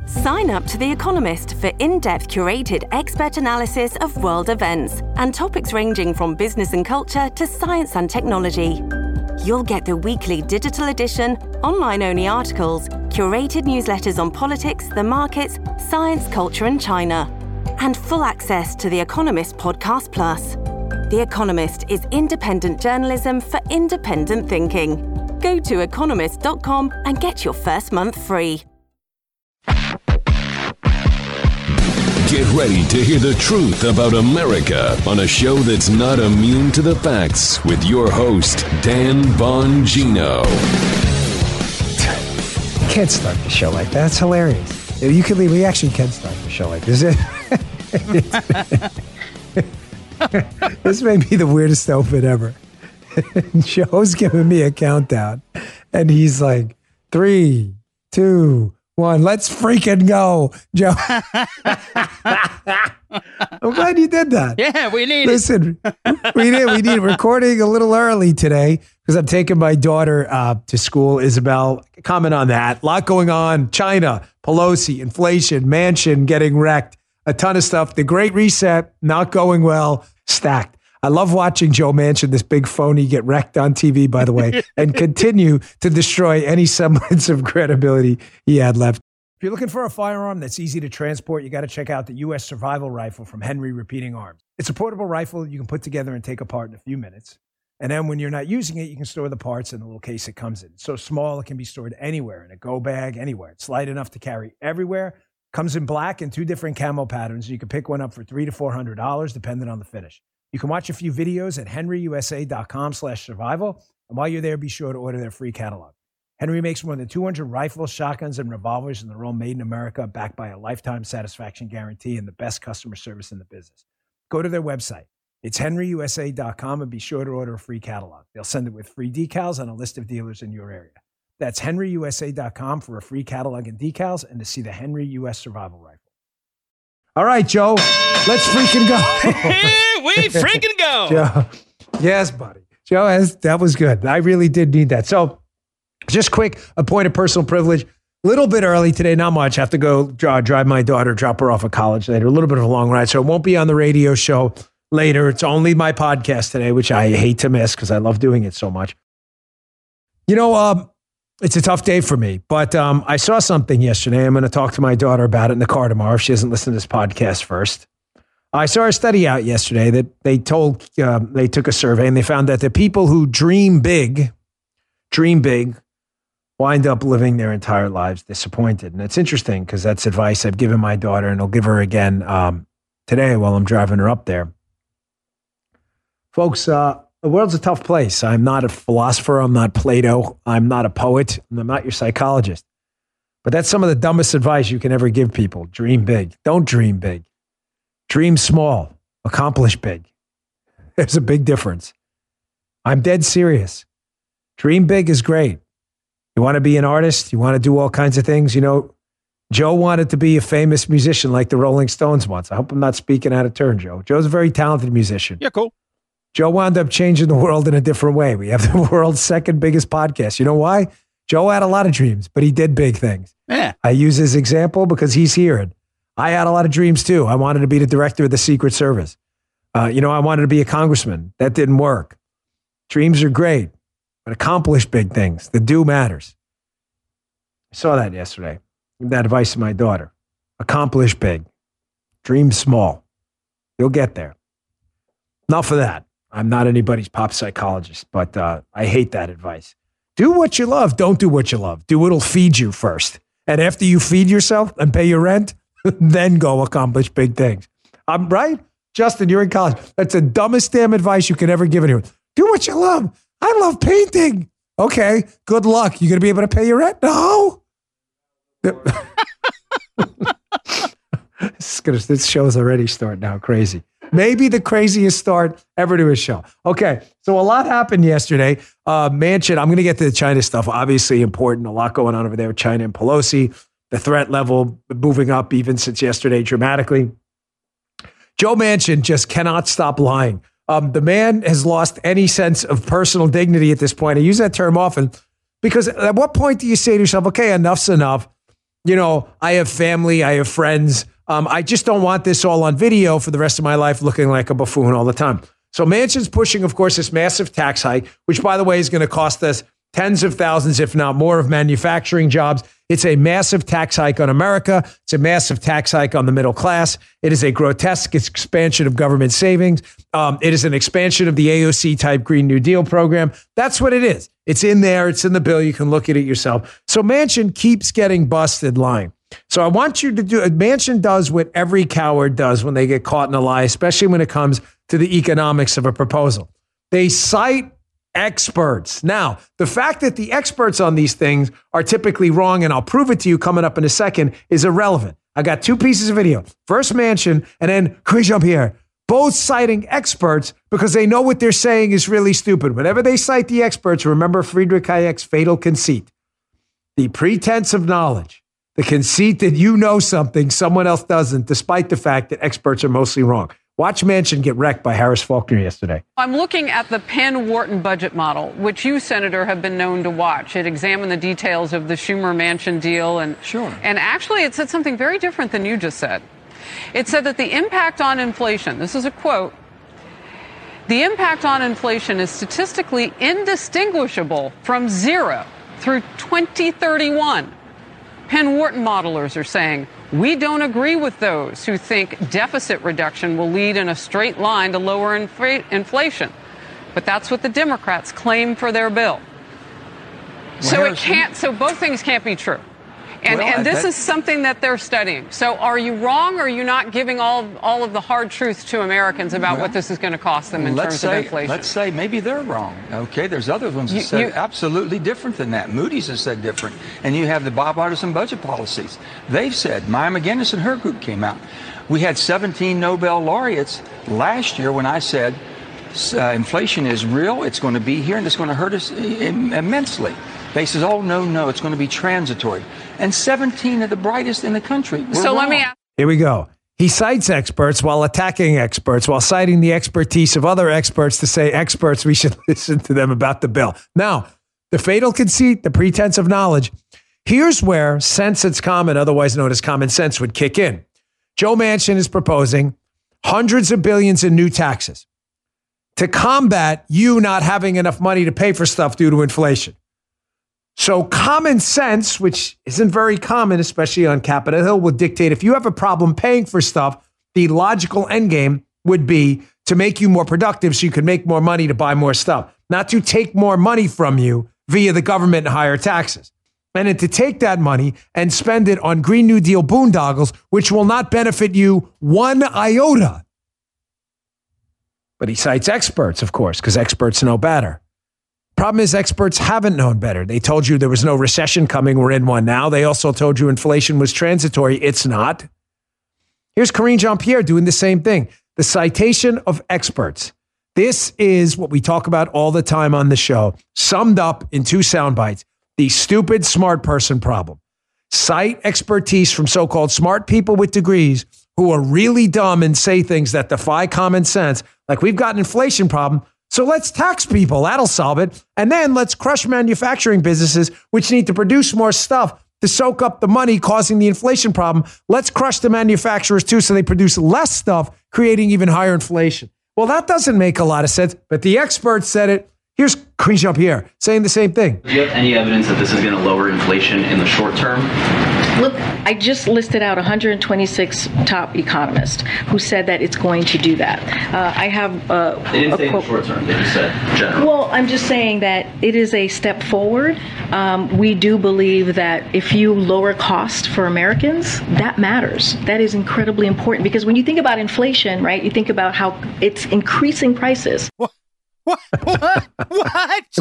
Sign up to The Economist for in-depth curated expert analysis of world events and topics ranging from business and culture to science and technology. You'll get the weekly digital edition, online-only articles, curated newsletters on politics, the markets, science, culture, and China, and full access to The Economist Podcast Plus. The Economist is independent journalism for independent thinking. Go to economist.com and get your first month free. Get ready to hear the truth about America on a show that's not immune to the facts with your host, Dan Bongino. You can't start the show like that. That's hilarious. You can leave. We actually can start the show like this. This may be the weirdest open ever. Joe's giving me a countdown, and he's like, 3, 2, 1, let's freaking go, Joe. I'm glad you did that. Yeah, we need Listen, we need recording a little early today because I'm taking my daughter to school. Isabel, comment on that. A lot going on. China, Pelosi, inflation, Manchin getting wrecked, a ton of stuff. The Great Reset, not going well, stacked. I love watching Joe Manchin, this big phony, get wrecked on TV, by the way, and continue to destroy any semblance of credibility he had left. If you're looking for a firearm that's easy to transport, you got to check out the U.S. Survival Rifle from Henry Repeating Arms. It's a portable rifle you can put together and take apart in a few minutes. And then when you're not using it, you can store the parts in the little case it comes in. It's so small, it can be stored anywhere, in a go bag, anywhere. It's light enough to carry everywhere. Comes in black and 2 different camo patterns. You can pick one up for $300 to $400, depending on the finish. You can watch a few videos at henryusa.com/survival. And while you're there, be sure to order their free catalog. Henry makes more than 200 rifles, shotguns, and revolvers, and they're all made in America, backed by a lifetime satisfaction guarantee and the best customer service in the business. Go to their website. It's henryusa.com, and be sure to order a free catalog. They'll send it with free decals and a list of dealers in your area. That's henryusa.com for a free catalog and decals and to see the Henry U.S. Survival Rifle. All right, Joe, let's freaking go. Here we freaking go. Joe, yes, buddy. Joe, that was good. I really did need that. So just quick, a point of personal privilege. A little bit early today, not much. I have to go drive my daughter, drop her off at college later. A little bit of a long ride, so it won't be on the radio show later. It's only my podcast today, which I hate to miss because I love doing it so much. You know, it's a tough day for me, but I saw something yesterday. I'm going to talk to my daughter about it in the car tomorrow if she doesn't listen to this podcast first. I saw a study out yesterday that they took a survey and they found that the people who dream big, wind up living their entire lives disappointed. And it's interesting because that's advice I've given my daughter, and I'll give her again today while I'm driving her up there. Folks, the world's a tough place. I'm not a philosopher. I'm not Plato. I'm not a poet. And I'm not your psychologist. But that's some of the dumbest advice you can ever give people. Dream big. Don't dream big. Dream small. Accomplish big. There's a big difference. I'm dead serious. Dream big is great. You want to be an artist? You want to do all kinds of things? You know, Joe wanted to be a famous musician like the Rolling Stones once. I hope I'm not speaking out of turn, Joe. Joe's a very talented musician. Yeah, cool. Joe wound up changing the world in a different way. We have the world's second biggest podcast. You know why? Joe had a lot of dreams, but he did big things. Yeah. I use his example because he's here. And I had a lot of dreams too. I wanted to be the director of the Secret Service. I wanted to be a congressman. That didn't work. Dreams are great, but accomplish big things. The do matters. I saw that yesterday. Give that advice to my daughter. Accomplish big. Dream small. You'll get there. Enough of that. I'm not anybody's pop psychologist, but I hate that advice. Do what you love. Don't do what you love. Do what'll feed you first. And after you feed yourself and pay your rent, then go accomplish big things. I'm right? Justin, you're in college. That's the dumbest damn advice you can ever give anyone. Do what you love. I love painting. Okay, good luck. You going to be able to pay your rent? No. This show's already starting out crazy. Maybe the craziest start ever to a show. Okay, so a lot happened yesterday. Manchin, I'm going to get to the China stuff. Obviously important. A lot going on over there with China and Pelosi. The threat level moving up even since yesterday dramatically. Joe Manchin just cannot stop lying. The man has lost any sense of personal dignity at this point. I use that term often because at what point do you say to yourself, okay, enough's enough. I have family, I have friends. I just don't want this all on video for the rest of my life looking like a buffoon all the time. So Manchin's pushing, of course, this massive tax hike, which, by the way, is going to cost us tens of thousands, if not more, of manufacturing jobs. It's a massive tax hike on America. It's a massive tax hike on the middle class. It is a grotesque expansion of government savings. It is an expansion of the AOC-type Green New Deal program. That's what it is. It's in there. It's in the bill. You can look at it yourself. So Manchin keeps getting busted lying. So I want you to do, Manchin does what every coward does when they get caught in a lie, especially when it comes to the economics of a proposal. They cite experts. Now, the fact that the experts on these things are typically wrong, and I'll prove it to you coming up in a second, is irrelevant. I got two pieces of video. First Manchin, and then Karine Jean-Pierre, both citing experts because they know what they're saying is really stupid. Whenever they cite the experts, remember Friedrich Hayek's fatal conceit. The pretense of knowledge. The conceit that you know something someone else doesn't, despite the fact that experts are mostly wrong. Watch Manchin get wrecked by Harris Faulkner yesterday. I'm looking at the Penn-Wharton budget model, which you, Senator, have been known to watch. It examined the details of the Schumer-Manchin deal. And actually, it said something very different than you just said. It said that the impact on inflation, this is a quote, the impact on inflation is statistically indistinguishable from zero through 2031. Penn-Wharton modelers are saying, we don't agree with those who think deficit reduction will lead in a straight line to lower inflation. But that's what the Democrats claim for their bill. So both things can't be true. And this is something that they're studying. So are you wrong, or are you not giving all of the hard truths to Americans about what this is going to cost them in terms of inflation? Let's say maybe they're wrong. Okay, there's other ones that said absolutely different than that. Moody's has said different. And you have the bipartisan budget policies. They've said, Maya McGinnis and her group came out. We had 17 Nobel laureates last year when I said inflation is real, it's going to be here, and it's going to hurt us immensely. They says, oh, no, it's going to be transitory. And 17 of the brightest in the country were wrong. Let me ask. Here we go. He cites experts while attacking experts, while citing the expertise of other experts to say, experts, we should listen to them about the bill. Now, the fatal conceit, the pretense of knowledge, here's where sense it's common, otherwise known as common sense, would kick in. Joe Manchin is proposing hundreds of billions in new taxes to combat you not having enough money to pay for stuff due to inflation. So common sense, which isn't very common, especially on Capitol Hill, will dictate if you have a problem paying for stuff, the logical endgame would be to make you more productive so you can make more money to buy more stuff, not to take more money from you via the government and higher taxes. And then to take that money and spend it on Green New Deal boondoggles, which will not benefit you one iota. But he cites experts, of course, because experts know better. Problem is, experts haven't known better. They told you there was no recession coming. We're in one now. They also told you inflation was transitory. It's not. Here's Karine Jean-Pierre doing the same thing. The citation of experts. This is what we talk about all the time on the show, summed up in two sound bites. The stupid smart person problem. Cite expertise from so-called smart people with degrees who are really dumb and say things that defy common sense. Like, we've got an inflation problem, so let's tax people. That'll solve it. And then let's crush manufacturing businesses, which need to produce more stuff to soak up the money causing the inflation problem. Let's crush the manufacturers too, so they produce less stuff, creating even higher inflation. Well, that doesn't make a lot of sense, but the experts said it. Here's Karine Jean-Pierre saying the same thing. Do you have any evidence that this is going to lower inflation in the short term? Look, I just listed out 126 top economists who said that it's going to do that. I have They didn't say in the short term. They just said general. Well, I'm just saying that it is a step forward. We do believe that if you lower cost for Americans, that matters. That is incredibly important, because when you think about inflation, right, you think about how it's increasing prices. What? Where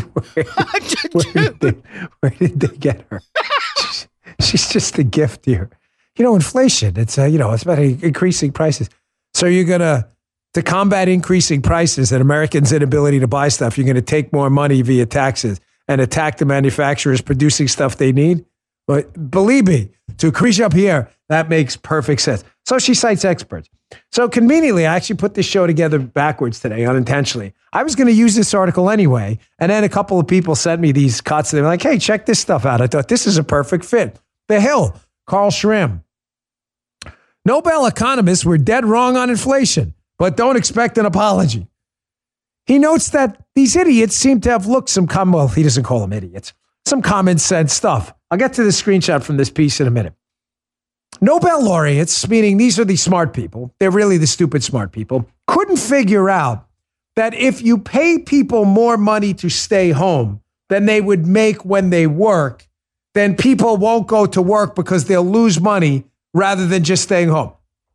did they get her? She's just a gift here. Inflation, it's about increasing prices. So you're going to combat increasing prices and Americans' inability to buy stuff, you're going to take more money via taxes and attack the manufacturers producing stuff they need? But believe me, to Karine Jean-Pierre, that makes perfect sense. So she cites experts. So conveniently, I actually put this show together backwards today, unintentionally. I was going to use this article anyway, and then a couple of people sent me these cuts. They were like, hey, check this stuff out. I thought this is a perfect fit. The Hill, Carl Schramm. Nobel economists were dead wrong on inflation, but don't expect an apology. He notes that these idiots seem to have looked well, he doesn't call them idiots, some common sense stuff. I'll get to the screenshot from this piece in a minute. Nobel laureates, meaning these are the smart people, they're really the stupid smart people, couldn't figure out that if you pay people more money to stay home than they would make when they work, then people won't go to work because they'll lose money rather than just staying home.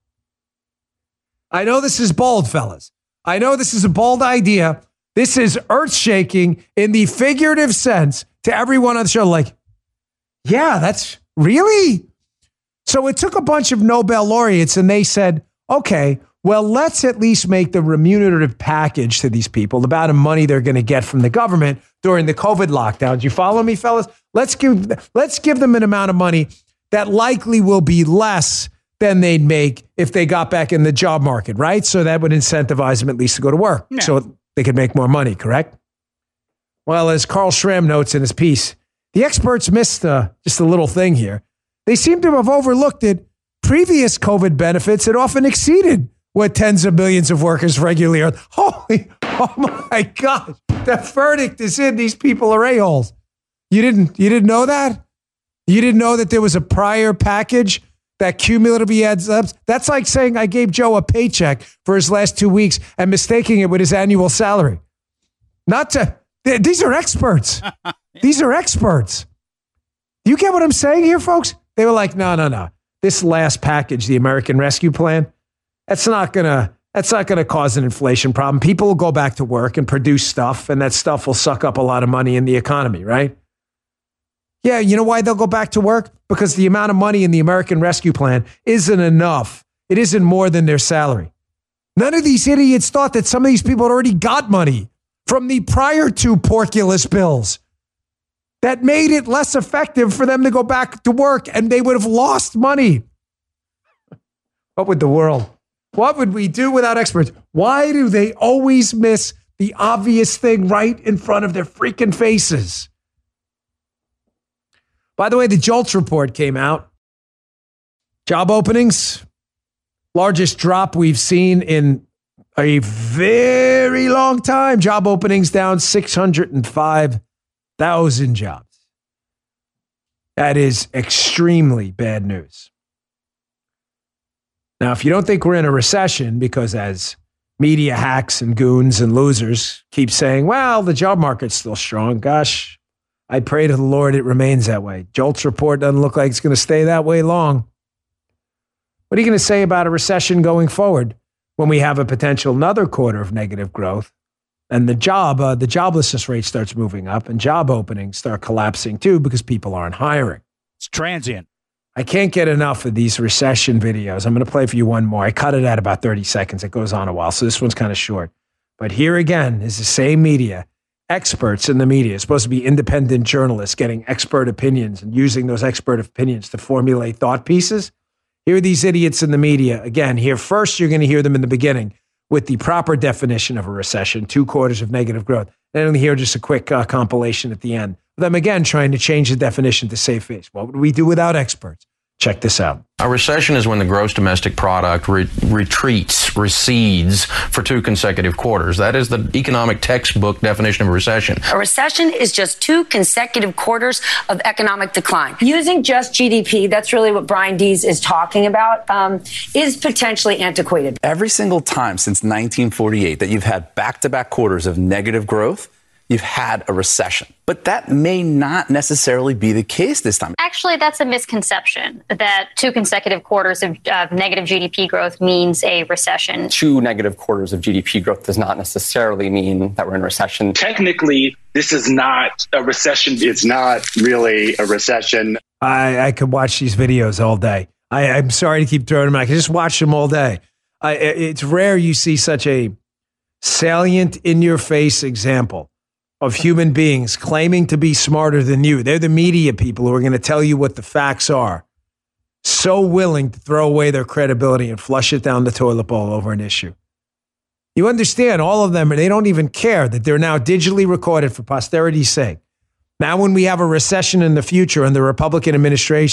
I know this is bold, fellas. I know this is a bold idea. This is earth-shaking in the figurative sense to everyone on the show. Like, yeah, that's really? So it took a bunch of Nobel laureates and they said, okay, well, let's at least make the remunerative package to these people, the amount of money they're going to get from the government during the COVID lockdowns. You follow me, fellas? Let's give them an amount of money that likely will be less than they'd make if they got back in the job market, right? So that would incentivize them at least to go to work so they could make more money, correct? Well, as Carl Schramm notes in his piece, the experts missed just a little thing here. They seem to have overlooked that previous COVID benefits had often exceeded what tens of millions of workers regularly earn. Oh my gosh, the verdict is in. These people are a-holes. You didn't know that? You didn't know that there was a prior package that cumulatively adds up? That's like saying I gave Joe a paycheck for his last 2 weeks and mistaking it with his annual salary. These are experts. These are experts. You get what I'm saying here, folks? They were like, no. This last package, the American Rescue Plan, that's not gonna cause an inflation problem. People will go back to work and produce stuff, and that stuff will suck up a lot of money in the economy, right? Yeah, you know why they'll go back to work? Because the amount of money in the American Rescue Plan isn't enough. It isn't more than their salary. None of these idiots thought that some of these people had already got money from the prior two porculus bills that made it less effective for them to go back to work, and they would have lost money. What would we do without experts? Why do they always miss the obvious thing right in front of their freaking faces? By the way, the JOLTS report came out. Job openings, largest drop we've seen in a very long time. Job openings down 605,000 jobs. That is extremely bad news. Now, if you don't think we're in a recession, because as media hacks and goons and losers keep saying, well, the job market's still strong, gosh, I pray to the Lord it remains that way. JOLTS report doesn't look like it's going to stay that way long. What are you going to say about a recession going forward when we have a potential another quarter of negative growth and the joblessness rate starts moving up and job openings start collapsing too because people aren't hiring? It's transient. I can't get enough of these recession videos. I'm going to play for you one more. I cut it at about 30 seconds. It goes on a while, so this one's kind of short. But here again is the same media. Experts in the media, supposed to be independent journalists getting expert opinions and using those expert opinions to formulate thought pieces. Here are these idiots in the media. Again, here first, you're going to hear them in the beginning with the proper definition of a recession, 2 quarters of negative growth. Then you'll hear just a quick compilation at the end. Them again trying to change the definition to save face. What would we do without experts? Check this out. A recession is when the gross domestic product recedes for 2 consecutive quarters. That is the economic textbook definition of a recession. A recession is just 2 consecutive quarters of economic decline. Using just GDP, that's really what Brian Dees is talking about, is potentially antiquated. Every single time since 1948 that you've had back-to-back quarters of negative growth, you've had a recession. But that may not necessarily be the case this time. Actually, that's a misconception, that 2 consecutive quarters of negative GDP growth means a recession. 2 negative quarters of GDP growth does not necessarily mean that we're in a recession. Technically, this is not a recession. It's not really a recession. I could watch these videos all day. I'm sorry to keep throwing them. I can just watch them all day. It's rare you see such a salient, in-your-face example of human beings claiming to be smarter than you. They're the media people who are going to tell you what the facts are. So willing to throw away their credibility and flush it down the toilet bowl over an issue. You understand, all of them, they don't even care that they're now digitally recorded for posterity's sake. Now, when we have a recession in the future under the Republican administration,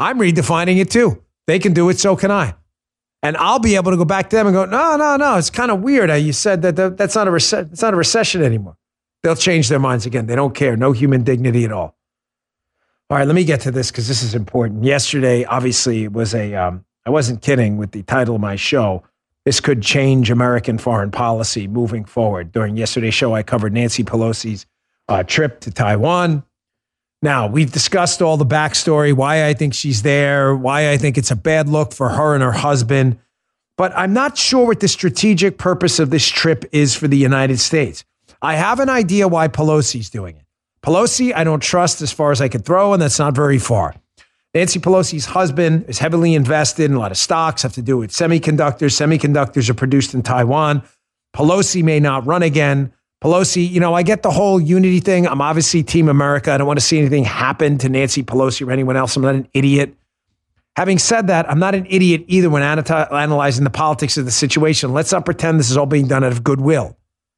I'm redefining it too. They can do it, so can I. And I'll be able to go back to them and go, no, it's kind of weird. You said that's not it's not a recession anymore. They'll change their minds again. They don't care. No human dignity at all. All right, let me get to this because this is important. Yesterday, obviously, it was I wasn't kidding with the title of my show. This could change American foreign policy moving forward. During yesterday's show, I covered Nancy Pelosi's trip to Taiwan. Now, we've discussed all the backstory, why I think she's there, why I think it's a bad look for her and her husband. But I'm not sure what the strategic purpose of this trip is for the United States. I have an idea why Pelosi's doing it. Pelosi, I don't trust as far as I could throw, and that's not very far. Nancy Pelosi's husband is heavily invested in a lot of stocks, have to do with semiconductors. Semiconductors are produced in Taiwan. Pelosi may not run again. Pelosi, I get the whole unity thing. I'm obviously Team America. I don't want to see anything happen to Nancy Pelosi or anyone else. I'm not an idiot. Having said that, I'm not an idiot either when analyzing the politics of the situation. Let's not pretend this is all being done out of goodwill.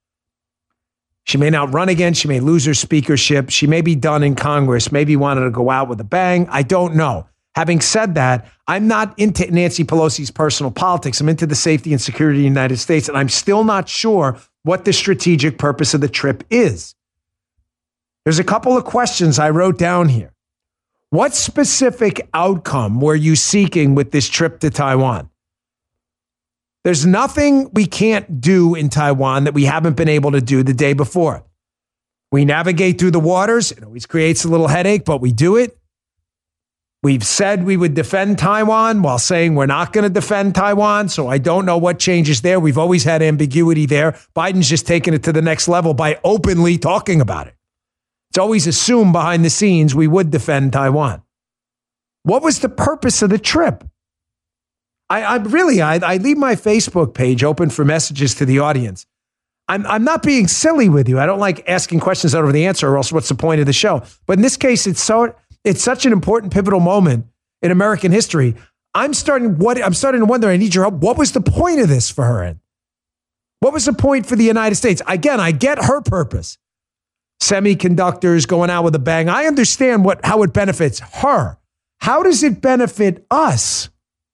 She may not run again. She may lose her speakership. She may be done in Congress, maybe wanted to go out with a bang. I don't know. Having said that, I'm not into Nancy Pelosi's personal politics. I'm into the safety and security of the United States, and I'm still not sure what the strategic purpose of the trip is. There's a couple of questions I wrote down here. What specific outcome were you seeking with this trip to Taiwan? There's nothing we can't do in Taiwan that we haven't been able to do the day before. We navigate through the waters. It always creates a little headache, but we do it. We've said we would defend Taiwan while saying we're not going to defend Taiwan, so I don't know what changes there. We've always had ambiguity there. Biden's just taken it to the next level by openly talking about it. It's always assumed behind the scenes we would defend Taiwan. What was the purpose of the trip? I leave my Facebook page open for messages to the audience. I'm not being silly with you. I don't like asking questions out of the answer, or else what's the point of the show? But in this case, it's such an important pivotal moment in American history. I'm starting to wonder, I need your help. What was the point of this for her? What was the point for the United States? Again, I get her purpose. Semiconductors, going out with a bang. I understand how it benefits her. How does it benefit us?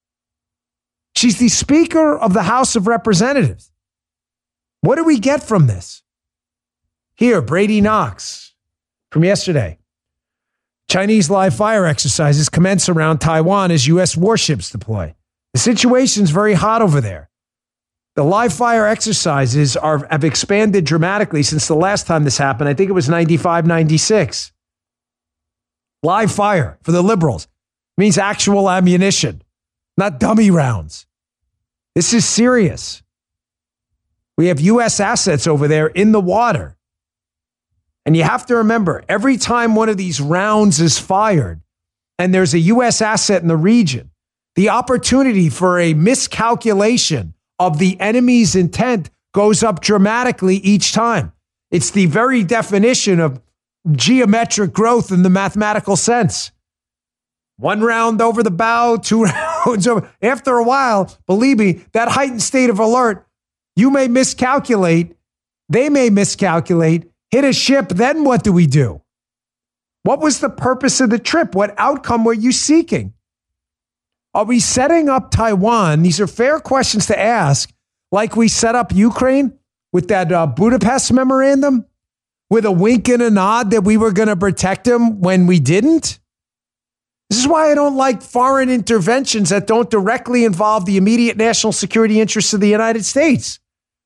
She's the Speaker of the House of Representatives. What do we get from this? Here, Brady Knox from yesterday. Chinese live fire exercises commence around Taiwan as U.S. warships deploy. The situation's very hot over there. The live fire exercises have expanded dramatically since the last time this happened. I think it was 95, 96. Live fire for the liberals means actual ammunition, not dummy rounds. This is serious. We have U.S. assets over there in the water. And you have to remember, every time one of these rounds is fired and there's a U.S. asset in the region, the opportunity for a miscalculation of the enemy's intent goes up dramatically each time. It's the very definition of geometric growth in the mathematical sense. One round over the bow, 2 rounds over. After a while, believe me, that heightened state of alert, you may miscalculate, they may miscalculate, hit a ship, then what do we do? What was the purpose of the trip? What outcome were you seeking? Are we setting up Taiwan? These are fair questions to ask, like we set up Ukraine with that Budapest memorandum, with a wink and a nod that we were going to protect them when we didn't. This is why I don't like foreign interventions that don't directly involve the immediate national security interests of the United States.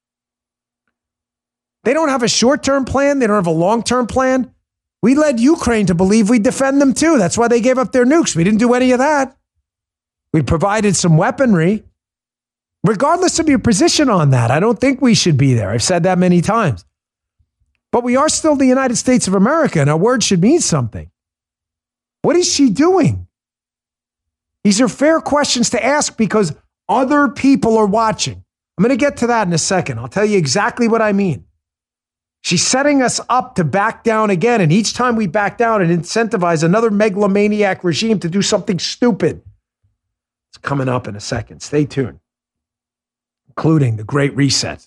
They don't have a short-term plan. They don't have a long-term plan. We led Ukraine to believe we'd defend them too. That's why they gave up their nukes. We didn't do any of that. We provided some weaponry. Regardless of your position on that, I don't think we should be there. I've said that many times. But we are still the United States of America, and our word should mean something. What is she doing? These are fair questions to ask because other people are watching. I'm going to get to that in a second. I'll tell you exactly what I mean. She's setting us up to back down again, and each time we back down and incentivize another megalomaniac regime to do something stupid. It's coming up in a second. Stay tuned. Including the Great Reset.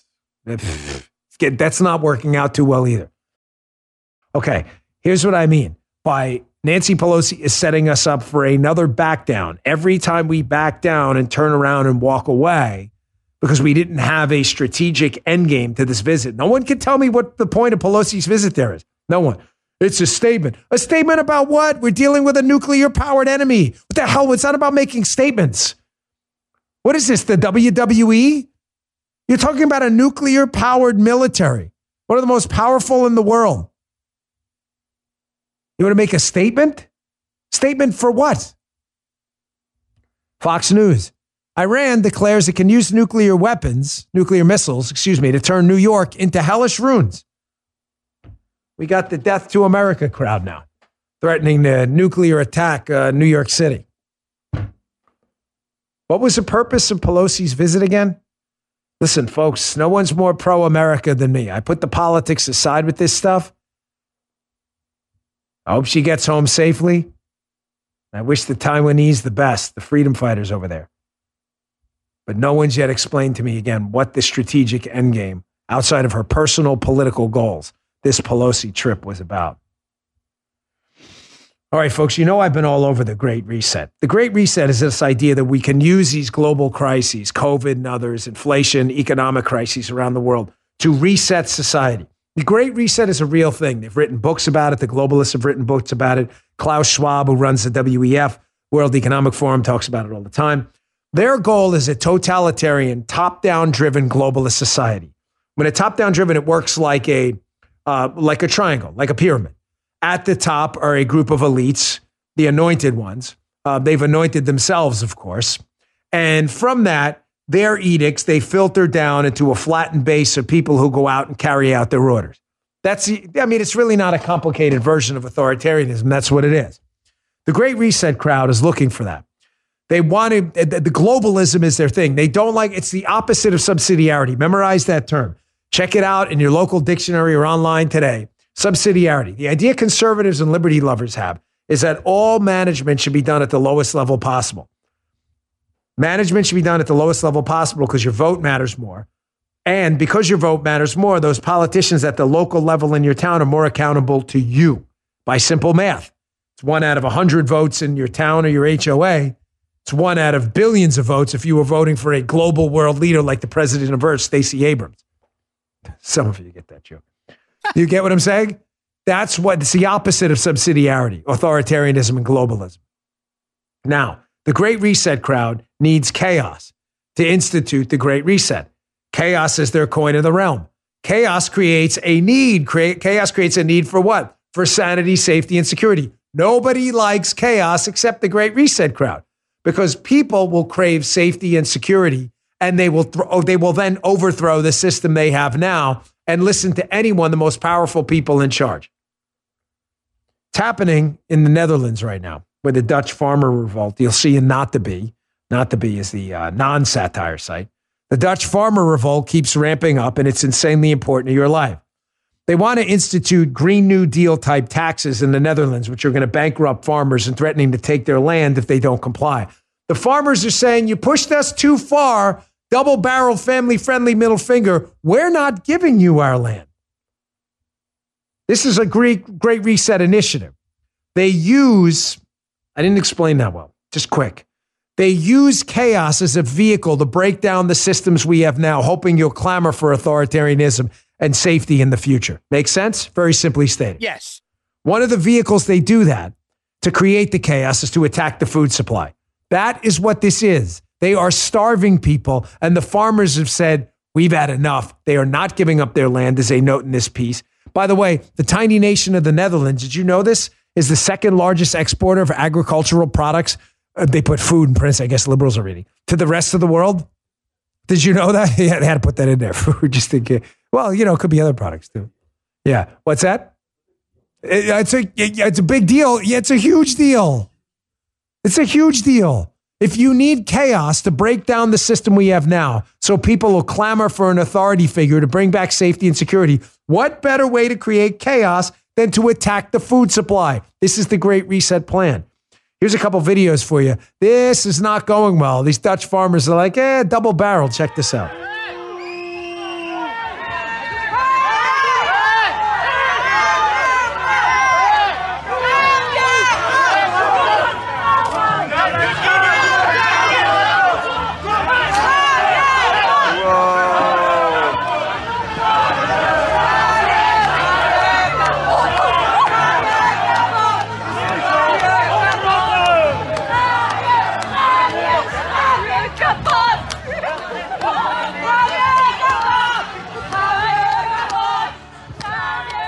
That's not working out too well either. Okay, here's what I mean by Nancy Pelosi is setting us up for another back down. Every time we back down and turn around and walk away because we didn't have a strategic endgame to this visit. No one can tell me what the point of Pelosi's visit there is. No one. It's a statement. A statement about what? We're dealing with a nuclear-powered enemy. What the hell? It's not about making statements. What is this, the WWE? You're talking about a nuclear-powered military, one of the most powerful in the world. You want to make a statement? Statement for what? Fox News. Iran declares it can use nuclear missiles, to turn New York into hellish ruins. We got the Death to America crowd now, threatening the nuclear attack New York City. What was the purpose of Pelosi's visit again? Listen, folks, no one's more pro-America than me. I put the politics aside with this stuff. I hope she gets home safely. I wish the Taiwanese the best, the freedom fighters over there. But no one's yet explained to me again what the strategic endgame, outside of her personal political goals, this Pelosi trip was about. All right, folks, you know I've been all over the Great Reset. The Great Reset is this idea that we can use these global crises, COVID and others, inflation, economic crises around the world, to reset society. The Great Reset is a real thing. They've written books about it. The globalists have written books about it. Klaus Schwab, who runs the WEF, World Economic Forum, talks about it all the time. Their goal is a totalitarian, top-down driven globalist society. When a top-down driven, it works like a triangle, like a pyramid. At the top are a group of elites, the anointed ones. They've anointed themselves, of course. And from that, their edicts, they filter down into a flattened base of people who go out and carry out their orders. It's really not a complicated version of authoritarianism. That's what it is. The Great Reset crowd is looking for that. They want to, the globalism is their thing. They don't like, it's the opposite of subsidiarity. Memorize that term. Check it out in your local dictionary or online today. Subsidiarity. The idea conservatives and liberty lovers have is that all management should be done at the lowest level possible. Management should be done at the lowest level possible because your vote matters more. And because your vote matters more, those politicians at the local level in your town are more accountable to you by simple math. It's 1 out of 100 votes in your town or your HOA. It's 1 out of billions of votes if you were voting for a global world leader like the president of Earth, Stacey Abrams. Some of you get that joke. You get what I'm saying? It's the opposite of subsidiarity, authoritarianism, and globalism. Now, the Great Reset crowd needs chaos to institute the Great Reset. Chaos is their coin of the realm. Chaos creates a need. Chaos creates a need for what? For sanity, safety, and security. Nobody likes chaos except the Great Reset crowd because people will crave safety and security, and they will then overthrow the system they have now and listen to anyone, the most powerful people in charge. It's happening in the Netherlands right now with the Dutch farmer revolt. You'll see in Not to Be. Not to Be is the non-satire site. The Dutch farmer revolt keeps ramping up, and it's insanely important to your life. They want to institute Green New Deal type taxes in the Netherlands, which are going to bankrupt farmers and threatening to take their land if they don't comply. The farmers are saying, you pushed us too far. Double-barreled, family-friendly middle finger. We're not giving you our land. This is a Great Reset initiative. I didn't explain that well, just quick. They use chaos as a vehicle to break down the systems we have now, hoping you'll clamor for authoritarianism and safety in the future. Make sense? Very simply stated. Yes. One of the vehicles they do that to create the chaos is to attack the food supply. That is what this is. They are starving people, and the farmers have said, we've had enough. They are not giving up their land, as they note in this piece. By the way, the tiny nation of the Netherlands, did you know this, is the second largest exporter of agricultural products. They put food in parentheses, I guess liberals are reading, to the rest of the world. Did you know that? Yeah, they had to put that in there. Just thinking, well, it could be other products too. Yeah. What's that? It's a big deal. Yeah, it's a huge deal. It's a huge deal. If you need chaos to break down the system we have now, so people will clamor for an authority figure to bring back safety and security, what better way to create chaos than to attack the food supply? This is the Great Reset plan. Here's a couple videos for you. This is not going well. These Dutch farmers are like, double barrel. Check this out.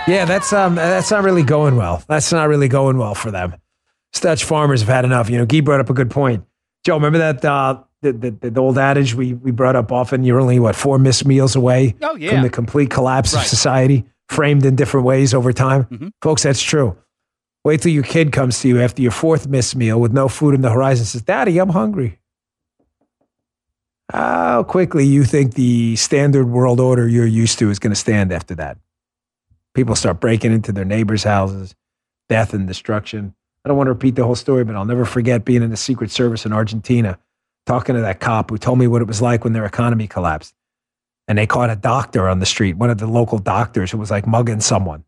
Yeah, that's not really going well. That's not really going well for them. Dutch farmers have had enough. Guy brought up a good point. Joe, remember that the old adage we brought up often? You're only, 4 missed meals away from the complete collapse of society, framed in different ways over time. Mm-hmm. Folks, that's true. Wait till your kid comes to you after your 4th missed meal with no food in the horizon and says, Daddy, I'm hungry. How quickly you think the standard world order you're used to is going to stand after that? People start breaking into their neighbors' houses, death and destruction. I don't want to repeat the whole story, but I'll never forget being in the Secret Service in Argentina, talking to that cop who told me what it was like when their economy collapsed. And they caught a doctor on the street, one of the local doctors who was like mugging someone.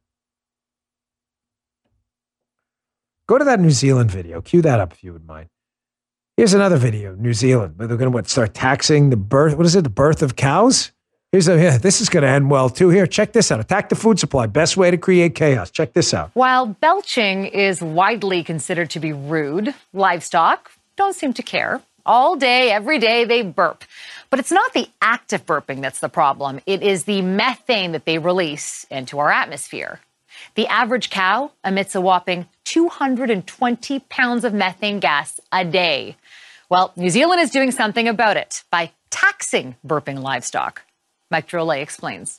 Go to that New Zealand video. Cue that up if you would mind. Here's another video, New Zealand, where they're going to start taxing the birth of cows? This is going to end well, too. Here, check this out. Attack the food supply. Best way to create chaos. Check this out. While belching is widely considered to be rude, livestock don't seem to care. All day, every day, they burp. But it's not the act of burping that's the problem. It is the methane that they release into our atmosphere. The average cow emits a whopping 220 pounds of methane gas a day. Well, New Zealand is doing something about it by taxing burping livestock. Mike Drolet explains.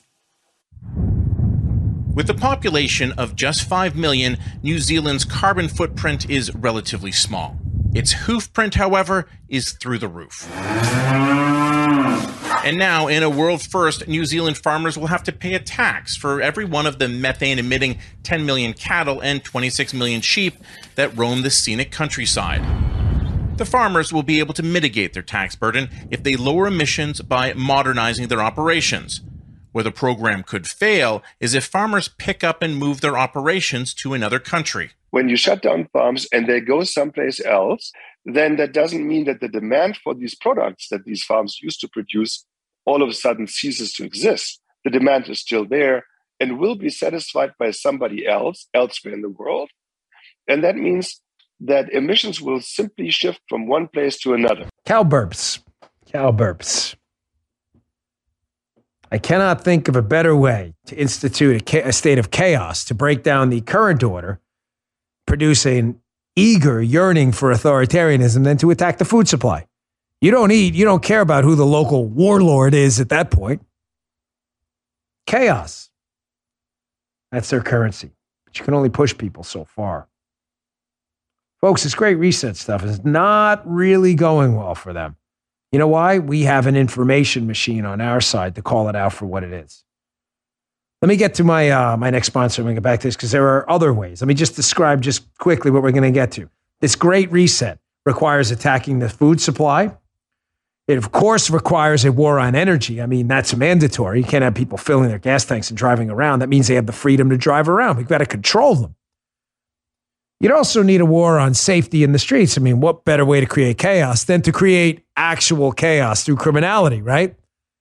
With a population of just 5 million, New Zealand's carbon footprint is relatively small. Its hoof print, however, is through the roof. And now, in a world first, New Zealand farmers will have to pay a tax for every one of the methane-emitting 10 million cattle and 26 million sheep that roam the scenic countryside. The farmers will be able to mitigate their tax burden if they lower emissions by modernizing their operations. Where the program could fail is if farmers pick up and move their operations to another country. When you shut down farms and they go someplace else, then that doesn't mean that the demand for these products that these farms used to produce all of a sudden ceases to exist. The demand is still there and will be satisfied by somebody else elsewhere in the world. And that means that emissions will simply shift from one place to another. Cow burps. I cannot think of a better way to institute a state of chaos to break down the current order, producing eager yearning for authoritarianism than to attack the food supply. You don't eat, you don't care about who the local warlord is at that point. Chaos. That's their currency. But you can only push people so far. Folks, this Great Reset stuff is not really going well for them. You know why? We have an information machine on our side to call it out for what it is. Let me get to my next sponsor and we get back to this because there are other ways. Let me just describe just quickly what we're going to get to. This Great Reset requires attacking the food supply. It, of course, requires a war on energy. I mean, that's mandatory. You can't have people filling their gas tanks and driving around. That means they have the freedom to drive around. We've got to control them. You'd also need a war on safety in the streets. I mean, what better way to create chaos than to create actual chaos through criminality, right?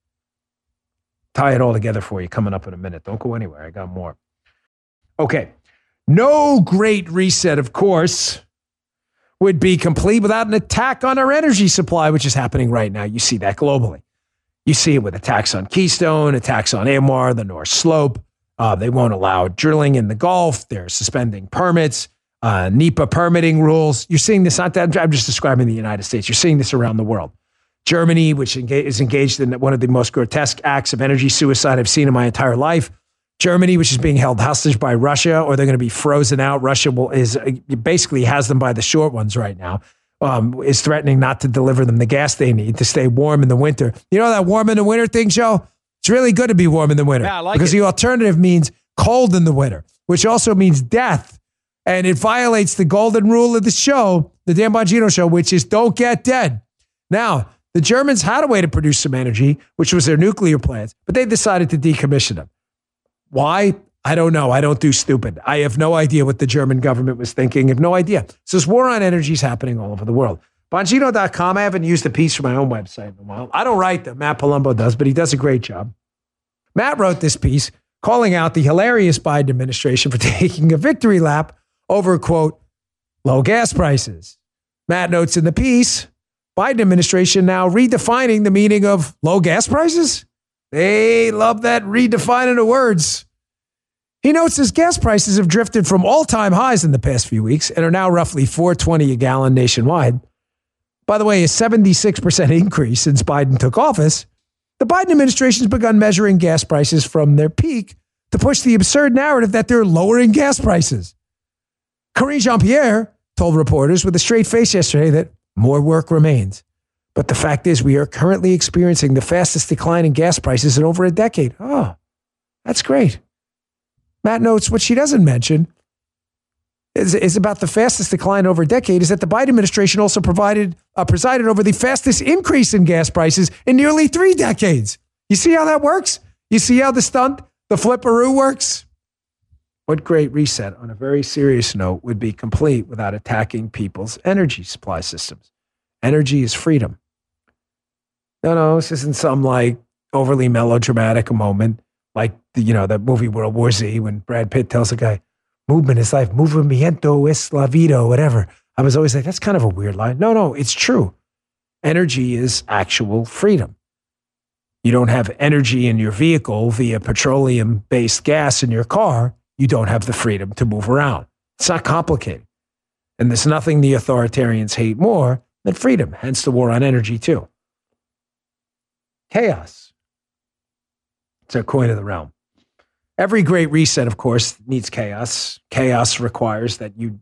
Tie it all together for you coming up in a minute. Don't go anywhere. I got more. Okay. No Great Reset, of course, would be complete without an attack on our energy supply, which is happening right now. You see that globally. You see it with attacks on Keystone, attacks on AMR, the North Slope. They won't allow drilling in the Gulf. They're suspending permits. NEPA permitting rules. You're seeing this, not that I'm just describing the United States. You're seeing this around the world. Germany, which is engaged in one of the most grotesque acts of energy suicide I've seen in my entire life. Germany, which is being held hostage by Russia, or they're going to be frozen out. Russia basically has them by the short ones right now, is threatening not to deliver them the gas they need to stay warm in the winter. You know that warm in the winter thing, Joe? It's really good to be warm in the winter. Yeah, I like because the alternative means cold in the winter, which also means death. And it violates the golden rule of the show, the Dan Bongino show, which is don't get dead. Now, the Germans had a way to produce some energy, which was their nuclear plants, but they decided to decommission them. Why? I don't know. I don't do stupid. I have no idea what the German government was thinking. I have no idea. So this war on energy is happening all over the world. Bongino.com, I haven't used a piece for my own website in a while. I don't write them. Matt Palumbo does, but he does a great job. Matt wrote this piece calling out the hilarious Biden administration for taking a victory lap over, quote, low gas prices. Matt notes in the piece, Biden administration now redefining the meaning of low gas prices. They love that redefining of words. He notes as gas prices have drifted from all-time highs in the past few weeks and are now roughly $4.20 a gallon nationwide. By the way, a 76% increase since Biden took office. The Biden administration has begun measuring gas prices from their peak to push the absurd narrative that they're lowering gas prices. Karine Jean-Pierre told reporters with a straight face yesterday that more work remains. But the fact is we are currently experiencing the fastest decline in gas prices in over a decade. Oh, that's great. Matt notes what she doesn't mention is about the fastest decline over a decade is that the Biden administration also presided over the fastest increase in gas prices in nearly 3 decades. You see how that works? You see how the flipperoo works? What great reset on a very serious note would be complete without attacking people's energy supply systems? Energy is freedom. No, this isn't some like overly melodramatic moment like that movie World War Z when Brad Pitt tells a guy, movement is life, movimiento es la vida, whatever. I was always like, that's kind of a weird line. No, it's true. Energy is actual freedom. You don't have energy in your vehicle via petroleum-based gas in your car. You don't have the freedom to move around. It's not complicated. And there's nothing the authoritarians hate more than freedom, hence the war on energy too. Chaos. It's a coin of the realm. Every great reset, of course, needs chaos. Chaos requires that the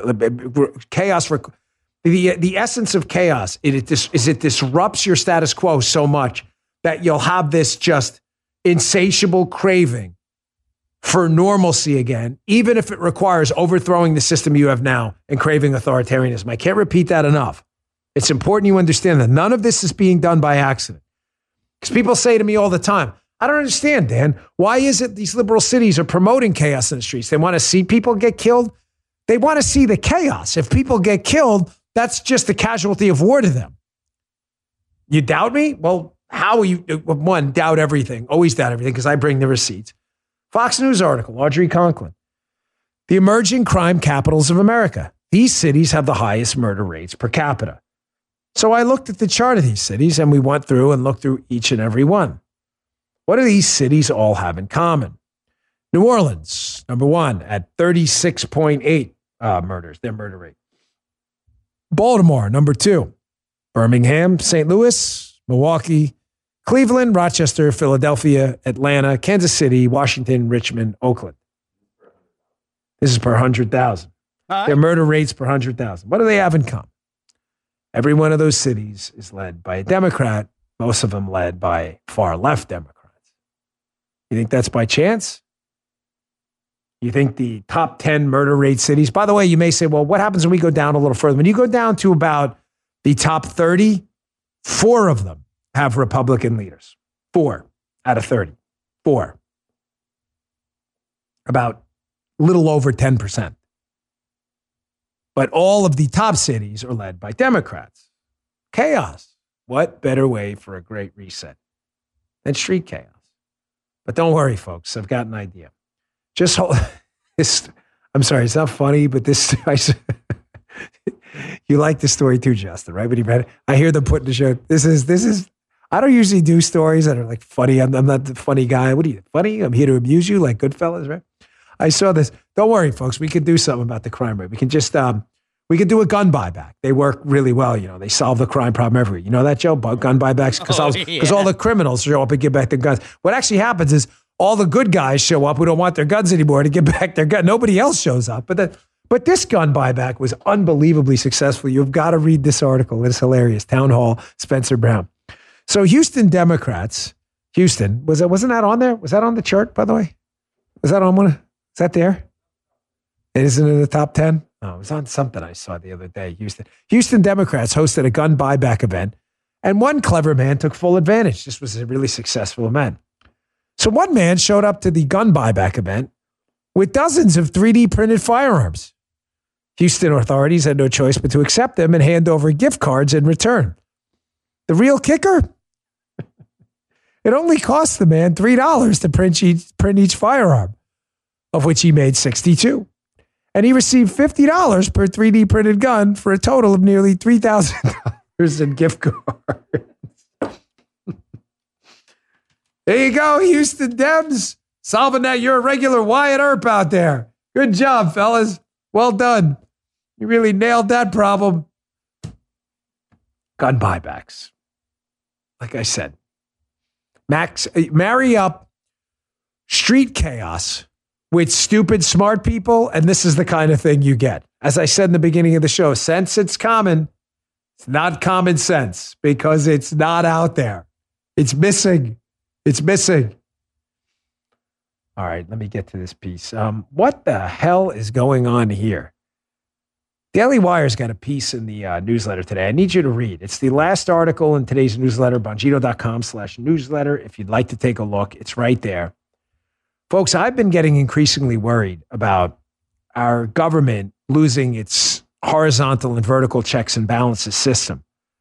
essence of chaos is it disrupts your status quo so much that you'll have this just insatiable craving for normalcy again, even if it requires overthrowing the system you have now and craving authoritarianism. I can't repeat that enough. It's important you understand that none of this is being done by accident. Because people say to me all the time, I don't understand, Dan. Why is it these liberal cities are promoting chaos in the streets? They want to see people get killed. They want to see the chaos. If people get killed, that's just a casualty of war to them. You doubt me? Well, how will you, one, doubt everything? Always doubt everything because I bring the receipts. Fox News article, Audrey Conklin. The emerging crime capitals of America. These cities have the highest murder rates per capita. So I looked at the chart of these cities and we went through and looked through each and every one. What do these cities all have in common? New Orleans, number 1, at 36.8 murders, their murder rate. Baltimore, number 2. Birmingham, St. Louis, Milwaukee, Cleveland, Rochester, Philadelphia, Atlanta, Kansas City, Washington, Richmond, Oakland. This is per 100,000. Their murder rates per 100,000. What do they have in common? Every one of those cities is led by a Democrat, most of them led by far-left Democrats. You think that's by chance? You think the top 10 murder rate cities, by the way, you may say, well, what happens when we go down a little further? When you go down to about the top 30, 4 of them have Republican leaders. 4 out of 30. 4. About a little over 10%. But all of the top cities are led by Democrats. Chaos. What better way for a great reset than street chaos? But don't worry, folks. I've got an idea. Just hold this. I'm sorry, it's not funny, but this. You like the story too, Justin, right? When you read it, I hear them putting the show. This is. I don't usually do stories that are like funny. I'm not the funny guy. What are you, funny? I'm here to amuse you, like Goodfellas, right? I saw this. Don't worry, folks. We could do something about the crime rate. We can just. We could do a gun buyback. They work really well. They solve the crime problem everywhere. You know that, Joe? Gun buybacks? Because all the criminals show up and give back their guns. What actually happens is all the good guys show up who don't want their guns anymore to give back their gun. Nobody else shows up. But this gun buyback was unbelievably successful. You've got to read this article. It's hilarious. Town Hall, Spencer Brown. So Houston Democrats, wasn't that on there? Was that on the chart, by the way? Was that on one? Is that there? Isn't it in the top 10? Oh, it was on something I saw the other day. Houston Democrats hosted a gun buyback event, and one clever man took full advantage. This was a really successful event. So one man showed up to the gun buyback event with dozens of 3D printed firearms. Houston authorities had no choice but to accept them and hand over gift cards in return. The real kicker? It only cost the man $3 to print each firearm, of which he made 62. And he received $50 per 3D printed gun for a total of nearly $3,000 in gift cards. There you go, Houston Dems. Solving that. You're a regular Wyatt Earp out there. Good job, fellas. Well done. You really nailed that problem. Gun buybacks. Like I said, marry up street chaos with stupid smart people, and this is the kind of thing you get. As I said in the beginning of the show, sense it's common. It's not common sense because it's not out there. It's missing. It's missing. All right, let me get to this piece. What the hell is going on here? Daily Wire's got a piece in the newsletter today. I need you to read. It's the last article in today's newsletter, bongino.com/newsletter. If you'd like to take a look, it's right there. Folks, I've been getting increasingly worried about our government losing its horizontal and vertical checks and balances system.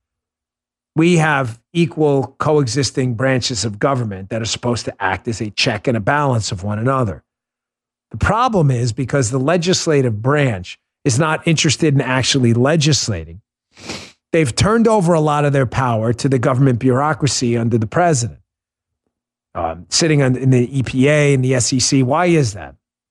We have equal coexisting branches of government that are supposed to act as a check and a balance of one another. The problem is because the legislative branch is not interested in actually legislating, they've turned over a lot of their power to the government bureaucracy under the president, sitting in the EPA and the SEC. Why is that?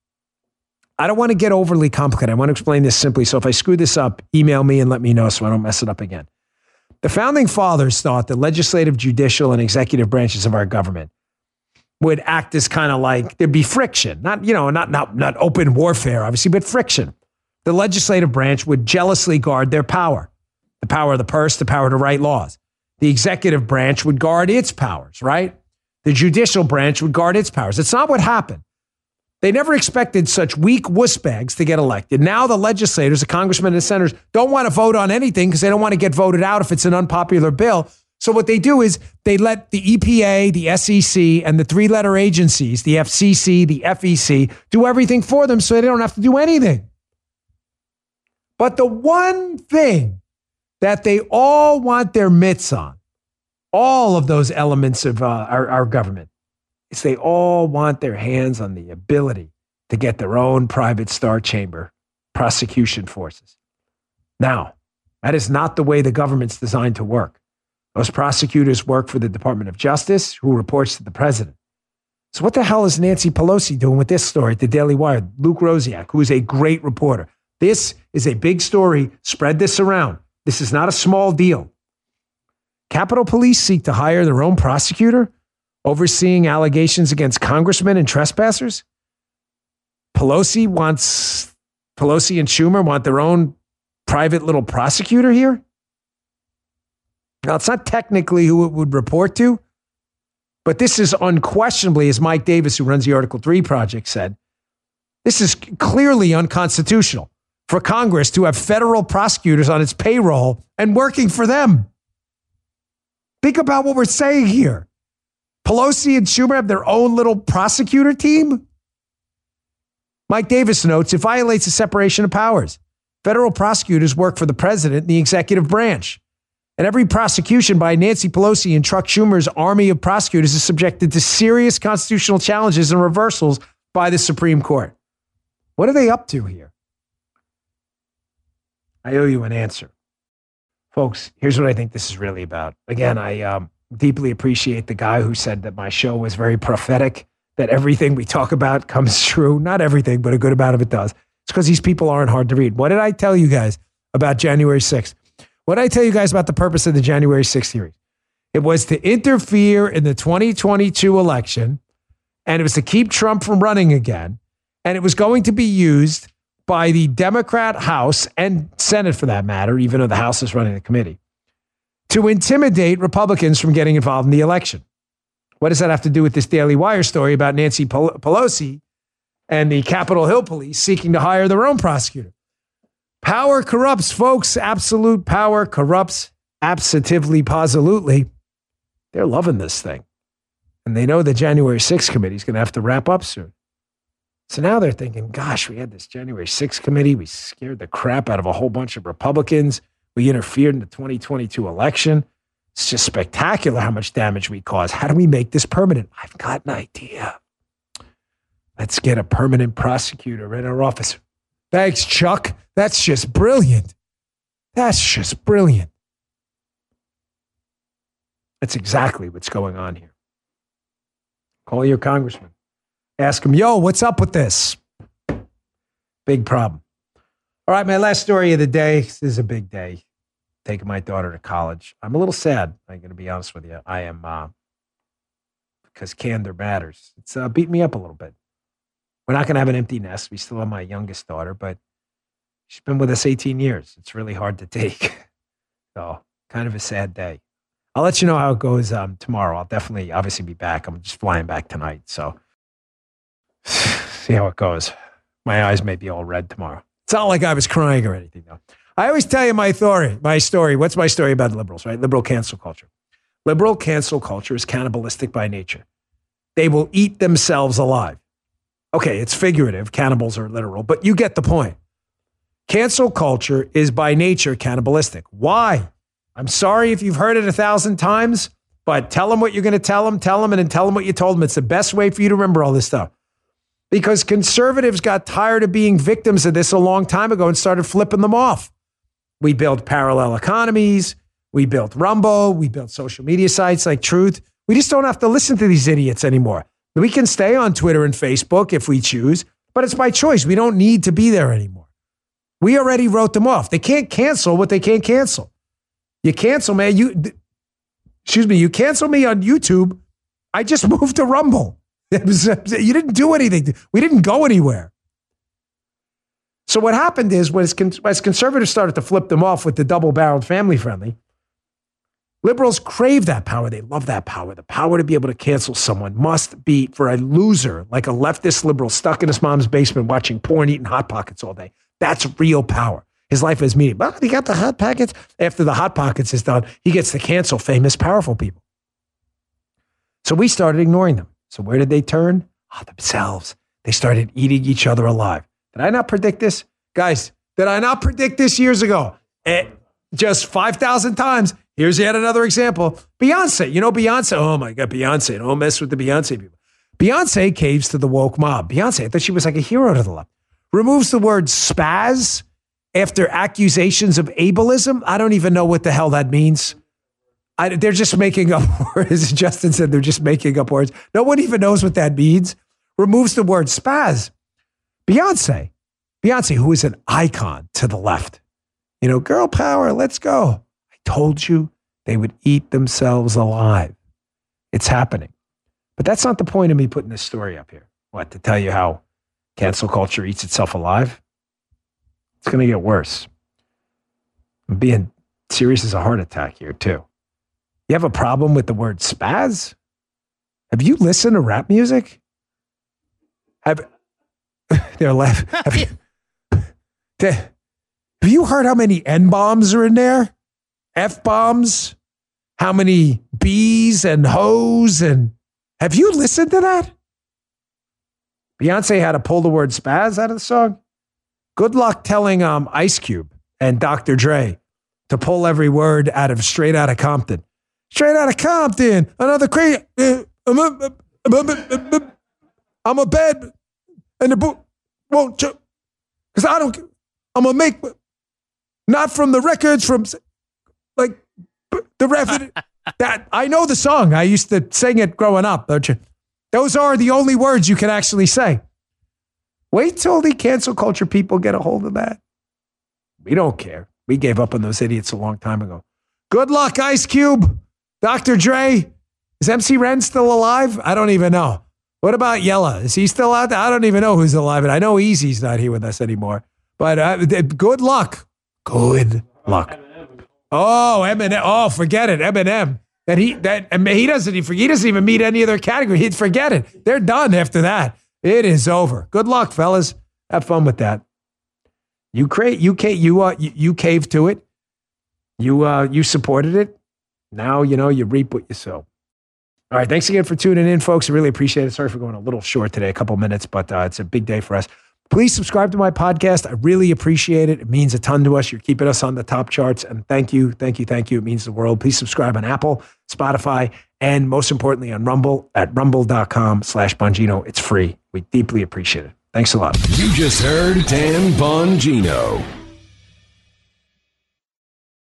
I don't want to get overly complicated. I want to explain this simply. So if I screw this up, email me and let me know so I don't mess it up again. The founding fathers thought the legislative, judicial, and executive branches of our government would act as kind of like there'd be friction, not open warfare, obviously, but friction. The legislative branch would jealously guard their power, the power of the purse, the power to write laws. The executive branch would guard its powers, right? The judicial branch would guard its powers. It's not what happened. They never expected such weak wussbags to get elected. Now the legislators, the congressmen and senators, don't want to vote on anything because they don't want to get voted out if it's an unpopular bill. So what they do is they let the EPA, the SEC, and the three-letter agencies, the FCC, the FEC, do everything for them so they don't have to do anything. But the one thing that they all want their mitts on, all of those elements of our government, is they all want their hands on the ability to get their own private star chamber prosecution forces. Now, that is not the way the government's designed to work. Those prosecutors work for the Department of Justice, who reports to the president. So what the hell is Nancy Pelosi doing with this story at the Daily Wire? Luke Rosiak, who is a great reporter. This is a big story. Spread this around. This is not a small deal. Capitol Police seek to hire their own prosecutor overseeing allegations against congressmen and trespassers. Pelosi and Schumer want their own private little prosecutor here. Now, it's not technically who it would report to, but this is unquestionably, as Mike Davis, who runs the Article 3 Project, said, this is clearly unconstitutional for Congress to have federal prosecutors on its payroll and working for them. Think about what we're saying here. Pelosi and Schumer have their own little prosecutor team. Mike Davis notes it violates the separation of powers. Federal prosecutors work for the president and the executive branch. And every prosecution by Nancy Pelosi and Chuck Schumer's army of prosecutors is subjected to serious constitutional challenges and reversals by the Supreme Court. What are they up to here? I owe you an answer. Folks, here's what I think this is really about. Again, I deeply appreciate the guy who said that my show was very prophetic, that everything we talk about comes true. Not everything, but a good amount of it does. It's because these people aren't hard to read. What did I tell you guys about January 6th? What did I tell you guys about the purpose of the January 6th hearing? It was to interfere in the 2022 election, and it was to keep Trump from running again, and it was going to be used by the Democrat House and Senate, for that matter, even though the House is running the committee, to intimidate Republicans from getting involved in the election. What does that have to do with this Daily Wire story about Nancy Pelosi and the Capitol Hill police seeking to hire their own prosecutor? Power corrupts, folks. Absolute power corrupts absolutely, positively. They're loving this thing. And they know the January 6th committee is going to have to wrap up soon. So now they're thinking, gosh, we had this January 6th committee. We scared the crap out of a whole bunch of Republicans. We interfered in the 2022 election. It's just spectacular how much damage we caused. How do we make this permanent? I've got an idea. Let's get a permanent prosecutor in our office. Thanks, Chuck. That's just brilliant. That's just brilliant. That's exactly what's going on here. Call your congressman. Ask them, yo, what's up with this? Big problem. All right, my last story of the day. This is a big day. Taking my daughter to college. I'm a little sad. I'm going to be honest with you. I am, because candor matters. It's beat me up a little bit. We're not going to have an empty nest. We still have my youngest daughter, but she's been with us 18 years. It's really hard to take. So kind of a sad day. I'll let you know how it goes tomorrow. I'll definitely, obviously, be back. I'm just flying back tonight. So see how it goes. My eyes may be all red tomorrow. It's not like I was crying or anything, though. I always tell you my story. What's my story about liberals, right? Liberal cancel culture. Liberal cancel culture is cannibalistic by nature. They will eat themselves alive. Okay, it's figurative. Cannibals are literal, but you get the point. Cancel culture is by nature cannibalistic. Why? I'm sorry if you've heard it 1,000 times, but tell them what you're going to tell them, and then tell them what you told them. It's the best way for you to remember all this stuff. Because conservatives got tired of being victims of this a long time ago and started flipping them off. We built parallel economies. We built Rumble. We built social media sites like Truth. We just don't have to listen to these idiots anymore. We can stay on Twitter and Facebook if we choose, but it's by choice. We don't need to be there anymore. We already wrote them off. They can't cancel what they can't cancel. You cancel, man. You cancel me on YouTube. I just moved to Rumble. You didn't do anything. We didn't go anywhere. So what happened is, as conservatives started to flip them off with the double-barreled family-friendly, liberals crave that power. They love that power. The power to be able to cancel someone must be for a loser, like a leftist liberal stuck in his mom's basement watching porn, eating Hot Pockets all day. That's real power. His life is meaning. But he got the Hot Pockets. After the Hot Pockets is done, he gets to cancel famous, powerful people. So we started ignoring them. So where did they turn? Themselves. They started eating each other alive. Did I not predict this? Guys, did I not predict this years ago? Just 5,000 times. Here's yet another example. Beyonce. You know Beyonce? Oh my God, Beyonce. Don't mess with the Beyonce people. Beyonce caves to the woke mob. Beyonce, I thought she was like a hero to the left. Removes the word spaz after accusations of ableism. I don't even know what the hell that means. They're just making up words. Justin said they're just making up words. No one even knows what that means. Removes the word spaz. Beyonce, who is an icon to the left. You know, girl power, let's go. I told you they would eat themselves alive. It's happening. But that's not the point of me putting this story up here. What, to tell you how cancel culture eats itself alive? It's going to get worse. I'm being serious as a heart attack here, too. You have a problem with the word spaz? Have you listened to rap music? They're laughing. Have you heard how many N-bombs are in there? F-bombs? How many B's and hoes? And have you listened to that? Beyonce had to pull the word spaz out of the song. Good luck telling Ice Cube and Dr. Dre to pull every word straight out of Compton. Straight out of Compton. Another crazy. I'm a bed and the boot won't choke. Because I'm going to make, not from the records, from like the record. That I know the song. I used to sing it growing up, don't you? Those are the only words you can actually say. Wait till the cancel culture people get a hold of that. We don't care. We gave up on those idiots a long time ago. Good luck, Ice Cube. Dr. Dre. Is MC Ren still alive? I don't even know. What about Yella? Is he still out there? I don't even know who's alive. And I know Easy's not here with us anymore. But good luck. Good luck. Oh, Eminem. Oh, forget it. Eminem. He doesn't even meet any of their category. He'd forget it. They're done after that. It is over. Good luck, fellas. Have fun with that. You caved to it. You supported it. Now you reap what you sow. All right. Thanks again for tuning in, folks. I really appreciate it. Sorry for going a little short today, a couple minutes, but it's a big day for us. Please subscribe to my podcast. I really appreciate it. It means a ton to us. You're keeping us on the top charts. And thank you. It means the world. Please subscribe on Apple, Spotify, and most importantly on Rumble at rumble.com/Bongino. It's free. We deeply appreciate it. Thanks a lot. You just heard Dan Bongino.